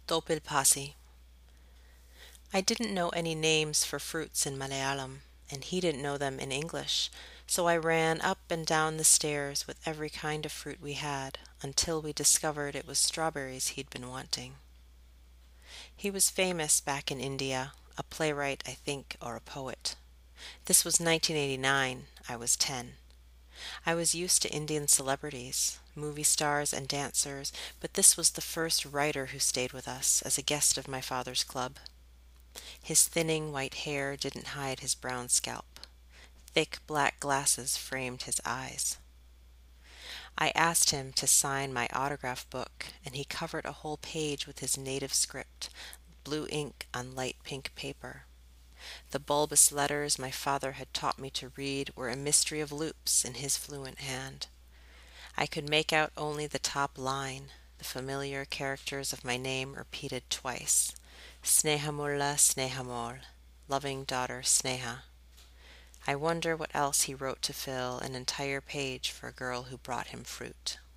Dopilpasi. I didn't know any names for fruits in Malayalam, and he didn't know them in English, so I ran up and down the stairs with every kind of fruit we had, until we discovered it was strawberries he'd been wanting. He was famous back in India, a playwright, I think, or a poet. This was 1989. I was 10. I was used to Indian celebrities, movie stars, and dancers, but this was the first writer who stayed with us as a guest of my father's club. His thinning white hair didn't hide his brown scalp. Thick black glasses framed his eyes. I asked him to sign my autograph book, and he covered a whole page with his native script, blue ink on light pink paper. The bulbous letters my father had taught me to read were a mystery of loops in his fluent hand. I could make out only the top line, the familiar characters of my name repeated twice. Snehamulla Snehamol, loving daughter Sneha. I wonder what else he wrote to fill an entire page for a girl who brought him fruit.